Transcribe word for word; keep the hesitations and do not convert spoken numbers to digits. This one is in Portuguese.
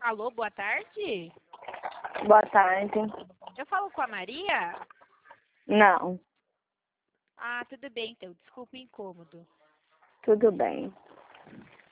Alô, boa tarde? Boa tarde. Eu falo com a Maria? Não, Ah, tudo bem, então. Desculpa o incômodo. tudo bem.